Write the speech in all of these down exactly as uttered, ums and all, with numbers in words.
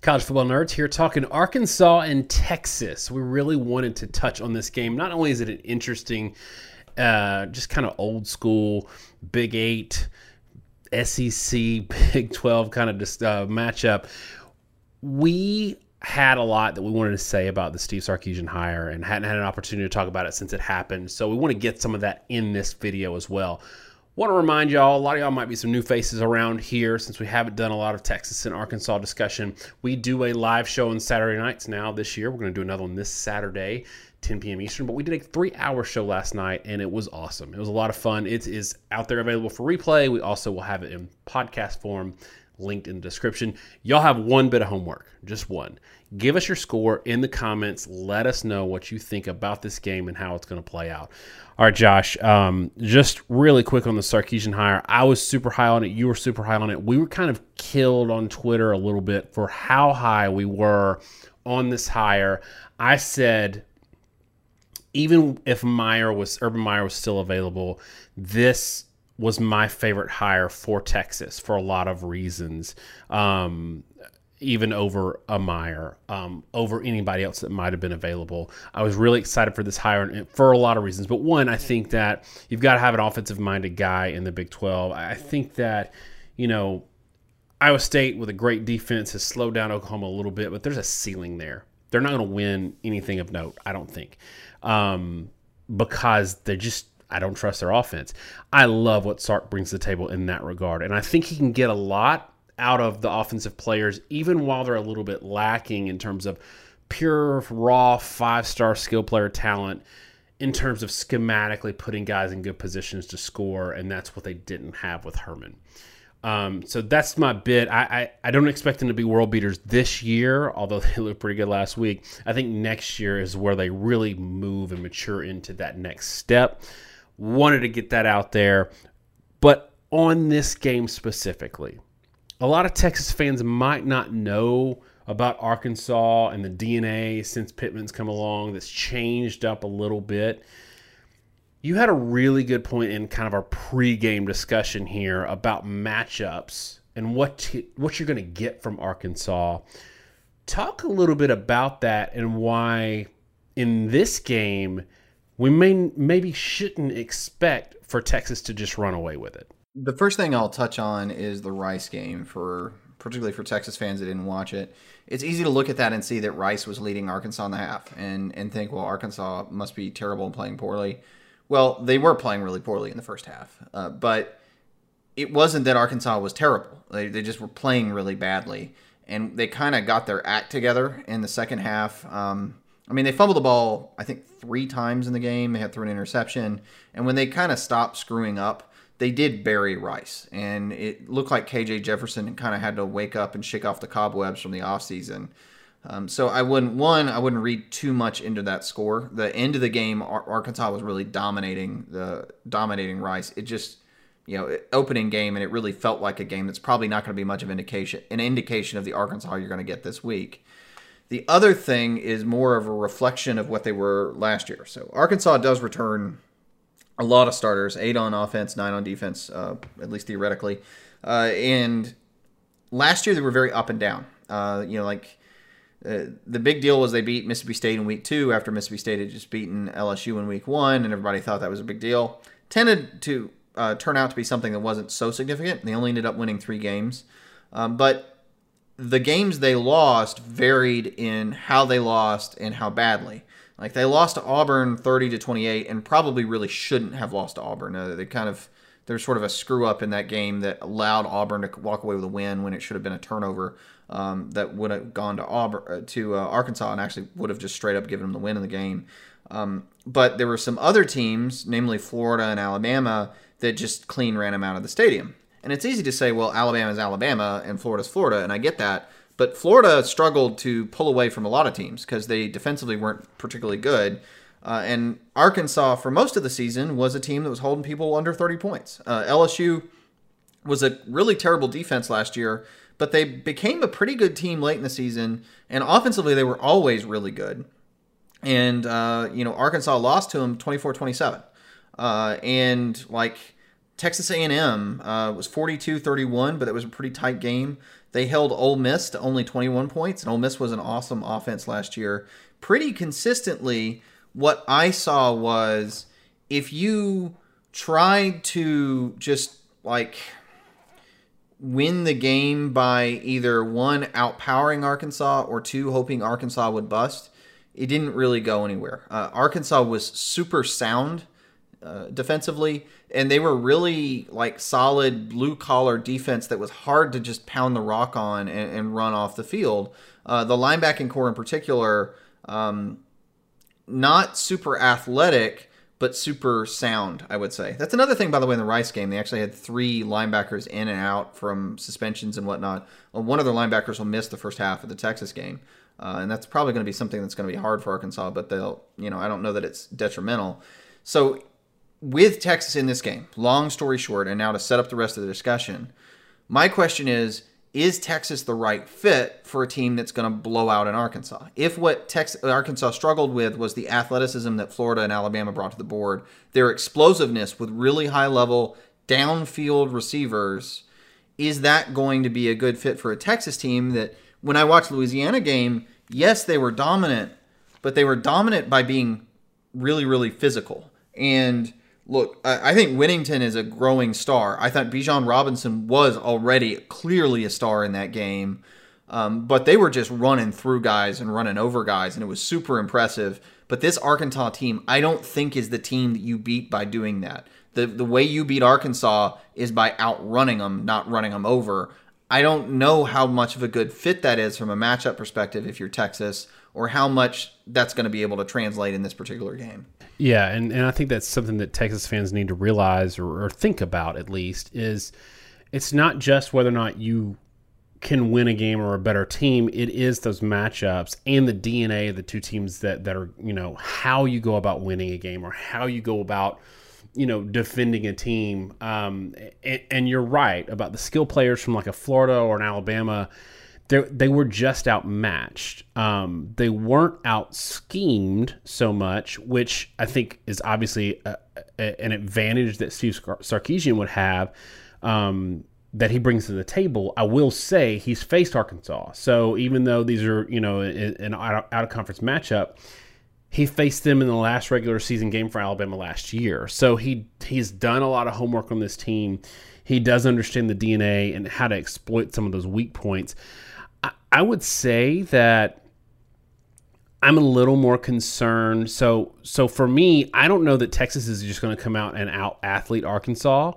College Football Nerds here talking Arkansas and Texas. We really wanted to touch on this game. Not only is it an interesting, uh, just kind of old school Big Eight, S E C, Big twelve kind of just, uh, matchup, we had a lot that we wanted to say about the Steve Sarkisian hire and hadn't had an opportunity to talk about it since it happened. So we want to get some of that in this video as well. Want to remind y'all, a lot of y'all might be some new faces around here since we haven't done a lot of Texas and Arkansas discussion. We do a live show on Saturday nights now this year. We're going to do another one this Saturday, ten p.m. Eastern. But we did a three-hour show last night, and it was awesome. It was a lot of fun. It is out there available for replay. We also will have it in podcast form, linked in the description. Y'all have one bit of homework, just one. Give us your score in the comments. Let us know what you think about this game and how it's going to play out. All right, Josh, um, just really quick on the Sarkisian hire. I was super high on it. You were super high on it. We were kind of killed on Twitter a little bit for how high we were on this hire. I said, even if Meyer was, Urban Meyer was still available, this was my favorite hire for Texas for a lot of reasons. Um, even over a Meyer, um, over anybody else that might have been available. I was really excited for this hire for a lot of reasons. But one, I think that you've got to have an offensive-minded guy in the Big twelve. I think that, you know, Iowa State with a great defense has slowed down Oklahoma a little bit, but there's a ceiling there. They're not going to win anything of note, I don't think, um, because they're just – I don't trust their offense. I love what Sark brings to the table in that regard, and I think he can get a lot out of the offensive players, even while they're a little bit lacking in terms of pure, raw, five-star skill player talent, in terms of schematically putting guys in good positions to score, and that's what they didn't have with Herman. Um, so that's my bit. I, I, I don't expect them to be world beaters this year, although they looked pretty good last week. I think next year is where they really move and mature into that next step. Wanted to get that out there. But on this game specifically, a lot of Texas fans might not know about Arkansas and the D N A since Pittman's come along that's changed up a little bit. You had a really good point in kind of our pregame discussion here about matchups and what to, what you're going to get from Arkansas. Talk a little bit about that and why in this game we may maybe shouldn't expect for Texas to just run away with it. The first thing I'll touch on is the Rice game, for particularly for Texas fans that didn't watch it. It's easy to look at that and see that Rice was leading Arkansas in the half and, and think, well, Arkansas must be terrible and playing poorly. Well, they were playing really poorly in the first half, uh, but it wasn't that Arkansas was terrible. They, they just were playing really badly, and they kind of got their act together in the second half. Um, I mean, they fumbled the ball, I think, three times in the game. They had thrown an interception, and when they kind of stopped screwing up, they did bury Rice, and it looked like K J Jefferson kind of had to wake up and shake off the cobwebs from the offseason. Um, so I wouldn't, one, I wouldn't read too much into that score. The end of the game, Arkansas was really dominating the dominating Rice. It just, you know, opening game, and it really felt like a game that's probably not going to be much of an indication, an indication of the Arkansas you're going to get this week. The other thing is more of a reflection of what they were last year. So Arkansas does return a lot of starters, eight on offense, nine on defense, uh, at least theoretically. Uh, and last year they were very up and down. Uh, you know, like uh, the big deal was they beat Mississippi State in week two after Mississippi State had just beaten L S U in week one, and everybody thought that was a big deal. Tended to uh, turn out to be something that wasn't so significant. They only ended up winning three games. Um, but the games they lost varied in how they lost and how badly. Like, they lost to Auburn thirty to twenty-eight and probably really shouldn't have lost to Auburn. Uh, they kind of, there's sort of a screw up in that game that allowed Auburn to walk away with a win when it should have been a turnover um, that would have gone to Auburn uh, to uh, Arkansas and actually would have just straight up given them the win in the game. Um, but there were some other teams, namely Florida and Alabama, that just clean ran them out of the stadium. And it's easy to say, well, Alabama's Alabama and Florida's Florida, and I get that. But Florida struggled to pull away from a lot of teams because they defensively weren't particularly good. Uh, and Arkansas, for most of the season, was a team that was holding people under thirty points. Uh, L S U was a really terrible defense last year, but they became a pretty good team late in the season. And offensively, they were always really good. And, uh, you know, Arkansas lost to them twenty-four twenty-seven. Uh, and, like, Texas A and M uh, was forty-two thirty-one, but it was a pretty tight game. They held Ole Miss to only twenty-one points, and Ole Miss was an awesome offense last year. Pretty consistently, what I saw was if you tried to just like win the game by either one, outpowering Arkansas, or two, hoping Arkansas would bust, it didn't really go anywhere. Uh, Arkansas was super sound uh, defensively, and they were really like solid blue collar defense that was hard to just pound the rock on and, and run off the field. Uh, the linebacking core in particular, um, not super athletic, but super sound, I would say. That's another thing, by the way, in the Rice game. They actually had three linebackers in and out from suspensions and whatnot. Well, one of their linebackers will miss the first half of the Texas game. Uh, and that's probably going to be something that's going to be hard for Arkansas, but they'll, you know, I don't know that it's detrimental. So with Texas in this game, long story short, and now to set up the rest of the discussion, my question is, is Texas the right fit for a team that's going to blow out in Arkansas? If what Texas, Arkansas struggled with was the athleticism that Florida and Alabama brought to the board, their explosiveness with really high-level downfield receivers, is that going to be a good fit for a Texas team that, when I watched the Louisiana game, yes, they were dominant, but they were dominant by being really, really physical. And look, I think Whittington is a growing star. I thought Bijan Robinson was already clearly a star in that game, um, but they were just running through guys and running over guys, and it was super impressive. But this Arkansas team, I don't think is the team that you beat by doing that. The the way you beat Arkansas is by outrunning them, not running them over. I don't know how much of a good fit that is from a matchup perspective if you're Texas, or how much that's going to be able to translate in this particular game. Yeah, and, and I think that's something that Texas fans need to realize or, or think about at least, is it's not just whether or not you can win a game or a better team. It is those matchups and the D N A of the two teams that, that are, you know, how you go about winning a game or how you go about, you know, defending a team. Um, and, and you're right about the skill players from like a Florida or an Alabama. They they were just outmatched. Um, they weren't out schemed so much, which I think is obviously a, a, an advantage that Steve Sarkisian would have, um, that he brings to the table. I will say he's faced Arkansas, so even though these are, you know, an out of conference matchup, he faced them in the last regular season game for Alabama last year. So he he's done a lot of homework on this team. He does understand the D N A and how to exploit some of those weak points. I would say that I'm a little more concerned. So, so for me, I don't know that Texas is just going to come out and out athlete Arkansas.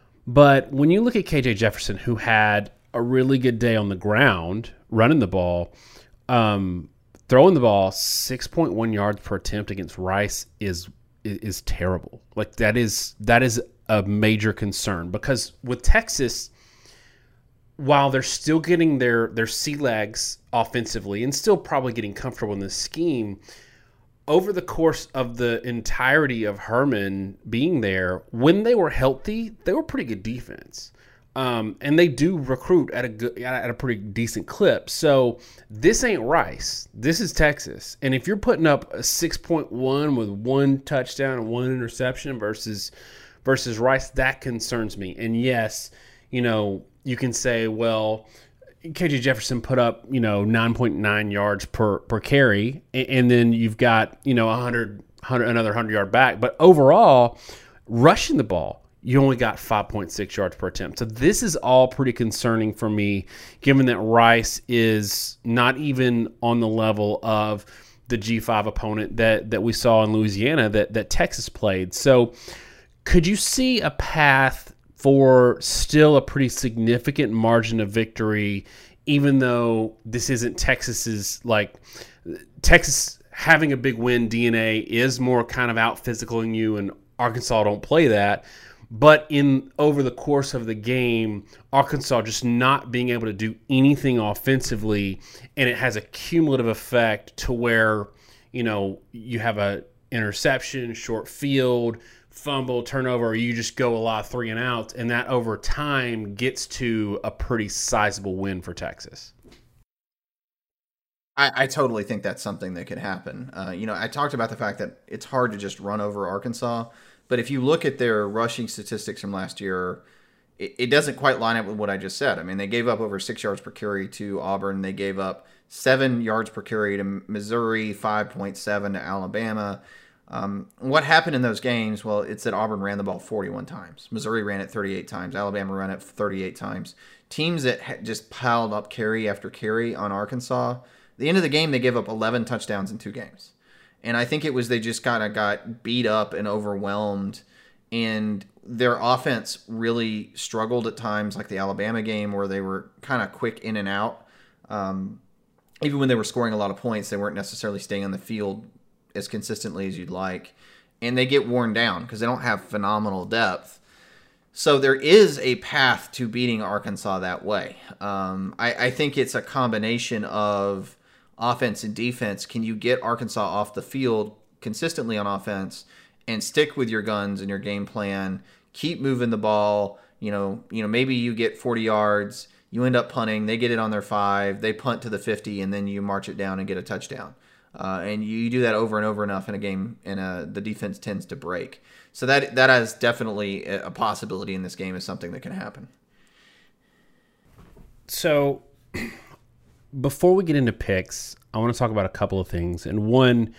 But when you look at K J Jefferson, who had a really good day on the ground, running the ball, um, throwing the ball six point one yards per attempt against Rice is, is is terrible. Like that is that is a major concern, because with Texas, while they're still getting their, their sea legs offensively and still probably getting comfortable in this scheme, over the course of the entirety of Herman being there, when they were healthy, they were pretty good defense. Um, and they do recruit at a good, at a pretty decent clip. So this ain't Rice. This is Texas. And if you're putting up a six point one with one touchdown and one interception versus versus Rice, that concerns me. And yes, you know, you can say, well, K J Jefferson put up, you know, nine point nine yards per, per carry, and then you've got, you know, one hundred, one hundred, another one hundred yard back. But overall, rushing the ball, you only got five point six yards per attempt. So this is all pretty concerning for me, given that Rice is not even on the level of the G five opponent that, that we saw in Louisiana that, that Texas played. So could you see a path for still a pretty significant margin of victory, even though this isn't Texas's, like, Texas having a big win D N A is more kind of out physicaling you, and Arkansas don't play that. But in over the course of the game, Arkansas just not being able to do anything offensively, and it has a cumulative effect to where, you know, you have a interception, short field, fumble, turnover, or you just go a lot of three and outs, and that over time gets to a pretty sizable win for Texas. I, I totally think that's something that could happen. Uh, you know, I talked about the fact that it's hard to just run over Arkansas, but if you look at their rushing statistics from last year, it, it doesn't quite line up with what I just said. I mean, they gave up over six yards per carry to Auburn. They gave up seven yards per carry to Missouri, five point seven to Alabama. Um, what happened in those games? Well, it's that Auburn ran the ball forty-one times. Missouri ran it thirty-eight times. Alabama ran it thirty-eight times. Teams that just piled up carry after carry on Arkansas, at the end of the game, they gave up eleven touchdowns in two games. And I think it was they just kind of got beat up and overwhelmed, and their offense really struggled at times, like the Alabama game where they were kind of quick in and out. Um, even when they were scoring a lot of points, they weren't necessarily staying on the field as consistently as you'd like. And they get worn down because they don't have phenomenal depth. So there is a path to beating Arkansas that way. Um, I, I think it's a combination of offense and defense. Can you get Arkansas off the field consistently on offense and stick with your guns and your game plan? Keep moving the ball. You know, you know, maybe you get forty yards, you end up punting, they get it on their five, they punt to the fifty, and then you march it down and get a touchdown. Uh, and you do that over and over enough in a game, and uh, the defense tends to break. So that that is definitely a possibility in this game, is something that can happen. So before we get into picks, I want to talk about a couple of things. And one,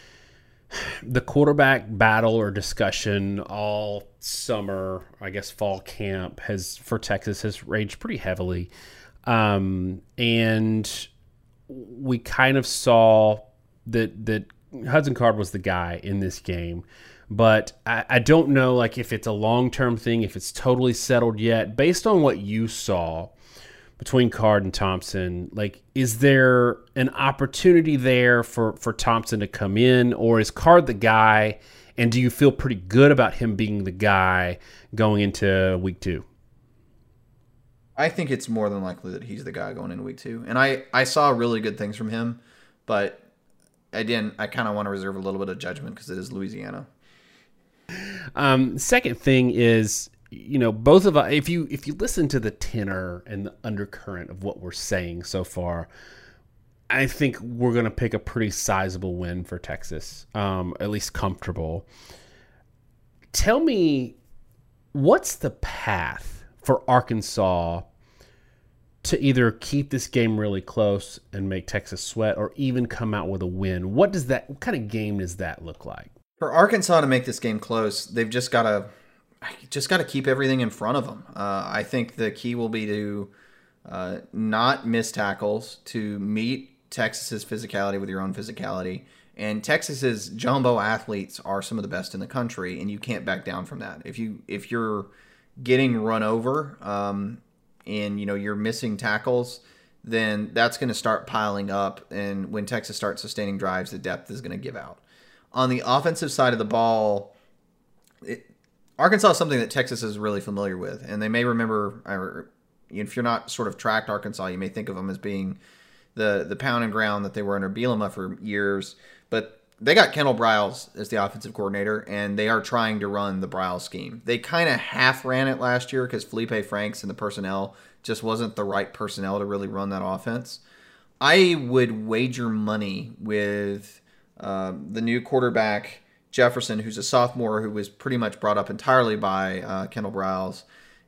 the quarterback battle or discussion all summer, I guess fall camp, has for Texas has raged pretty heavily. Um, and we kind of saw that that Hudson Card was the guy in this game. But I, I don't know like if it's a long-term thing, if it's totally settled yet. Based on what you saw between Card and Thompson, like, is there an opportunity there for, for Thompson to come in, or is Card the guy, and do you feel pretty good about him being the guy going into week two? I think it's more than likely that he's the guy going into week two. And I, I saw really good things from him, but again, I kind of want to reserve a little bit of judgment because it is Louisiana. Um, second thing is, you know, both of us, if you if you listen to the tenor and the undercurrent of what we're saying so far, I think we're going to pick a pretty sizable win for Texas, um, at least comfortable. Tell me, what's the path for Arkansas to either keep this game really close and make Texas sweat, or even come out with a win? What does that? What kind of game does that look like? For Arkansas to make this game close, they've just got to just got to keep everything in front of them. Uh, I think the key will be to uh, not miss tackles, to meet Texas's physicality with your own physicality. And Texas's jumbo athletes are some of the best in the country, and you can't back down from that. If you if you're getting run over um, and you know you're missing tackles, then that's going to start piling up. And when Texas starts sustaining drives, the depth is going to give out. On the offensive side of the ball, it, Arkansas is something that Texas is really familiar with, and they may remember, or if you're not sort of tracked Arkansas, you may think of them as being the the pound and ground that they were under Bielema for years. But they got Kendall Briles as the offensive coordinator, and they are trying to run the Briles scheme. They kind of half ran it last year because Felipe Franks and the personnel just wasn't the right personnel to really run that offense. I would wager money with Um, the new quarterback, Jefferson, who's a sophomore who was pretty much brought up entirely by uh, Kendall Briles.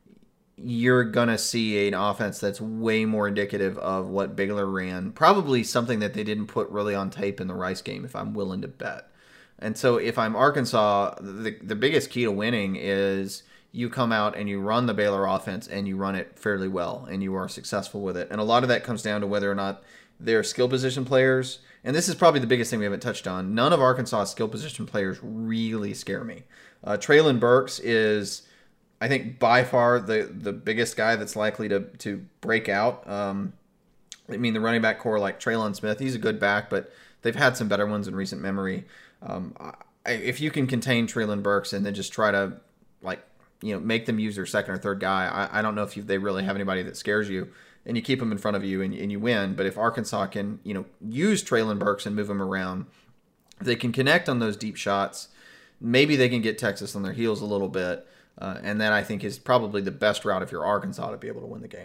You're going to see an offense that's way more indicative of what Bigler ran. Probably something that they didn't put really on tape in the Rice game, if I'm willing to bet. And so if I'm Arkansas, the, the biggest key to winning is you come out and you run the Baylor offense and you run it fairly well and you are successful with it. And a lot of that comes down to whether or not they're skill position players. And this is probably the biggest thing we haven't touched on. None of Arkansas' skill position players really scare me. Uh, Traylon Burks is, I think, by far the, the biggest guy that's likely to to break out. Um, I mean, the running back core like Traylon Smith, he's a good back, but they've had some better ones in recent memory. Um, I, if you can contain Traylon Burks and then just try to, like, you know, make them use their second or third guy, I, I don't know if you, they really have anybody that scares you. And you keep them in front of you and, and you win. But if Arkansas can, you know, use Traylon Burks and move him around, if they can connect on those deep shots, maybe they can get Texas on their heels a little bit. Uh, and that, I think, is probably the best route if you're Arkansas to be able to win the game.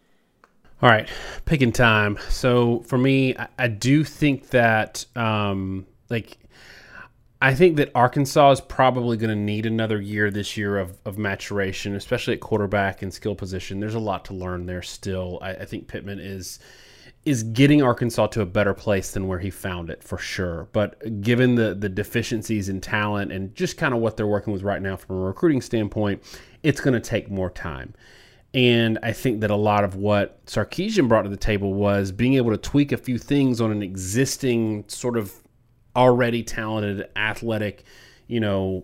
All right, picking time. So for me, I, I do think that, um, like, I think that Arkansas is probably going to need another year this year of, of maturation, especially at quarterback and skill position. There's a lot to learn there still. I, I think Pittman is is getting Arkansas to a better place than where he found it, for sure. But given the, the deficiencies in talent and just kind of what they're working with right now from a recruiting standpoint, it's going to take more time. And I think that a lot of what Sarkisian brought to the table was being able to tweak a few things on an existing sort of already talented, athletic, you know,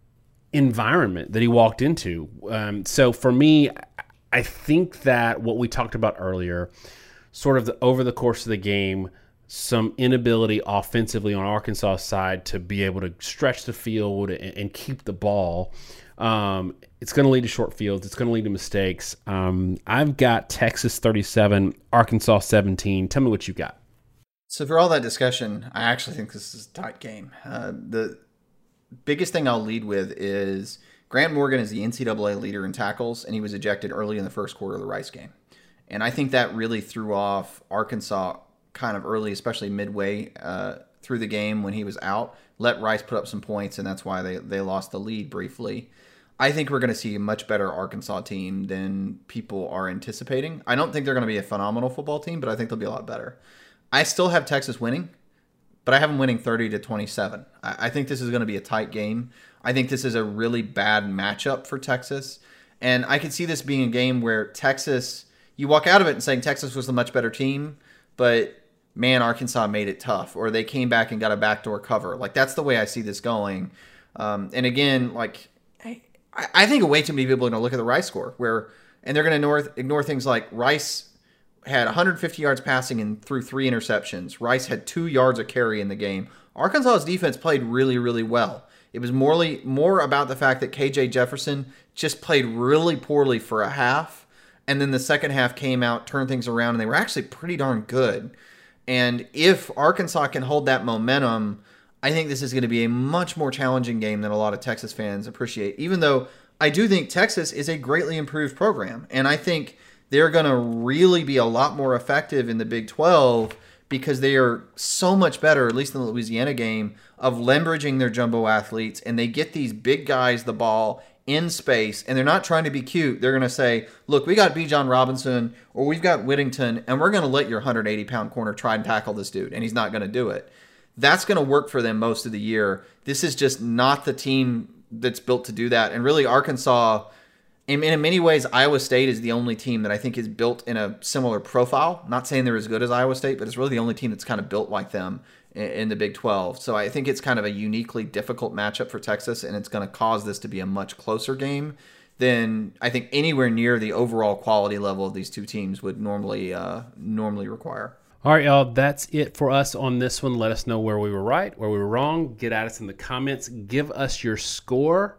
environment that he walked into. Um, so for me, I think that what we talked about earlier, sort of the, over the course of the game, some inability offensively on Arkansas' side to be able to stretch the field and, and keep the ball, um, it's going to lead to short fields. It's going to lead to mistakes. Um, I've got Texas thirty-seven, Arkansas seventeen. Tell me what you got. So for all that discussion, I actually think this is a tight game. Uh, the biggest thing I'll lead with is Grant Morgan is the N C double A leader in tackles, and he was ejected early in the first quarter of the Rice game. And I think that really threw off Arkansas kind of early, especially midway uh, through the game when he was out. Let Rice put up some points, and that's why they, they lost the lead briefly. I think we're going to see a much better Arkansas team than people are anticipating. I don't think they're going to be a phenomenal football team, but I think they'll be a lot better. I still have Texas winning, but I have them winning thirty to twenty-seven. I, I think this is going to be a tight game. I think this is a really bad matchup for Texas. And I could see this being a game where Texas, you walk out of it and saying Texas was the much better team, but man, Arkansas made it tough, or they came back and got a backdoor cover. Like, that's the way I see this going. Um, and again, like, I, I think way too many people are going to look at the Rice score, where, and they're going to ignore, ignore things like Rice had one hundred fifty yards passing and threw three interceptions. Rice had two yards of carry in the game. Arkansas's defense played really, really well. It was morely, more about the fact that K J Jefferson just played really poorly for a half, and then the second half came out, turned things around, and they were actually pretty darn good. And if Arkansas can hold that momentum, I think this is going to be a much more challenging game than a lot of Texas fans appreciate, even though I do think Texas is a greatly improved program. And I think they're going to really be a lot more effective in the Big twelve because they are so much better, at least in the Louisiana game, of leveraging their jumbo athletes, and they get these big guys the ball in space, and they're not trying to be cute. They're going to say, look, we got Bijan Robinson or we've got Whittington, and we're going to let your one hundred eighty pound corner try and tackle this dude, and he's not going to do it. That's going to work for them most of the year. This is just not the team that's built to do that. And really, Arkansas, in, in many ways, Iowa State is the only team that I think is built in a similar profile. Not saying they're as good as Iowa State, but it's really the only team that's kind of built like them in, in the Big twelve. So I think it's kind of a uniquely difficult matchup for Texas, and it's going to cause this to be a much closer game than I think anywhere near the overall quality level of these two teams would normally uh, normally require. All right, y'all, that's it for us on this one. Let us know where we were right, where we were wrong. Get at us in the comments. Give us your score.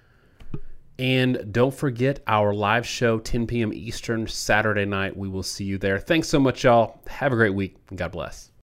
And don't forget our live show, ten p.m. Eastern, Saturday night. We will see you there. Thanks so much, y'all. Have a great week, and God bless.